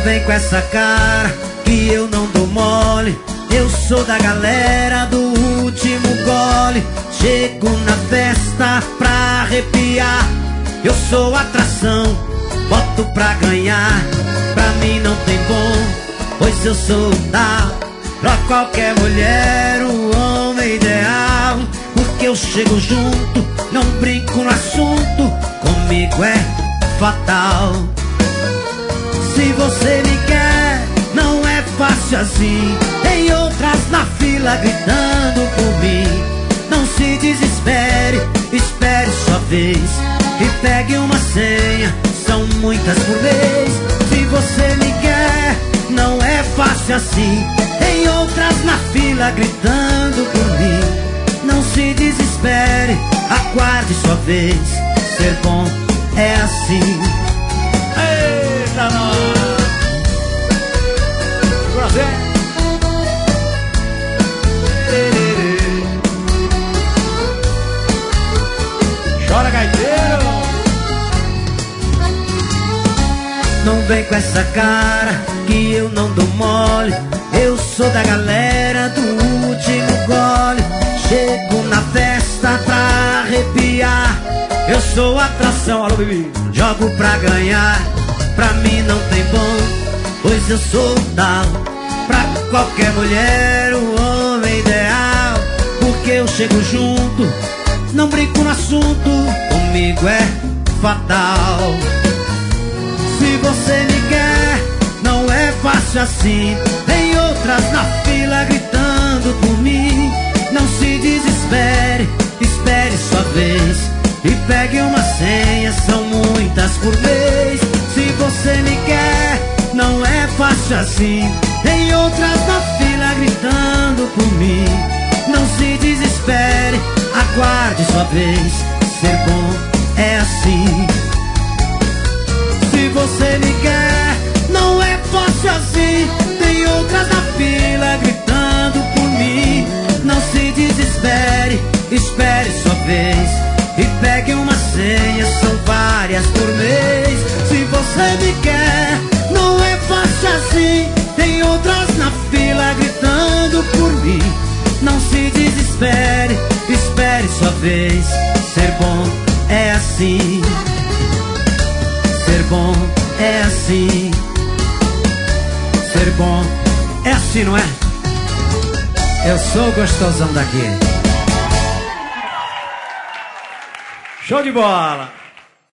vem com essa cara que eu não dou mole. Eu sou da galera do último gole. Chego na festa pra arrepiar. Eu sou atração, boto pra ganhar. Pra mim não tem bom, pois eu sou tal. Pra qualquer mulher, o homem ideal. Porque eu chego junto, não brinco no assunto. Comigo é fatal. Se você me quer, não é fácil assim. Tem outras na fila gritando por mim. Não se desespere, espere sua vez. E pegue uma senha, são muitas por vez. Se você me quer, não é fácil assim. Tem outras na fila gritando por mim. Não se desespere, aguarde sua vez. Ser bom é assim. Eita, nós! Prazer! Chora, gaiteiro! Não vem com essa cara que eu não dou mole. Eu sou da galera do último gole. Chego na festa pra arrepiar. Eu sou atração, alô bebê. Jogo pra ganhar. Pra mim não tem bom, pois eu sou tal. Pra qualquer mulher, o homem ideal. Porque eu chego junto, não brinco no assunto. Comigo é fatal. Se você me quer, não é fácil assim. Tem outras na fila gritando por mim. Não se desespere, espere sua vez. E pegue uma senha, são muitas por vez. Se você me quer, não é fácil assim. Tem outras na fila gritando por mim. Não se desespere, aguarde sua vez. Ser bom é assim. Se você me quer, não é fácil assim. Tem outras na fila gritando por mim. Não se desespere, espere sua vez. E pegue uma senha, são várias por mês. Se você me quer, não é fácil assim. Tem outras na fila gritando por mim. Não se desespere, espere sua vez. Ser bom é assim. Ser bom é assim. Ser bom é assim, não é? Eu sou o gostosão daqui. Show de bola!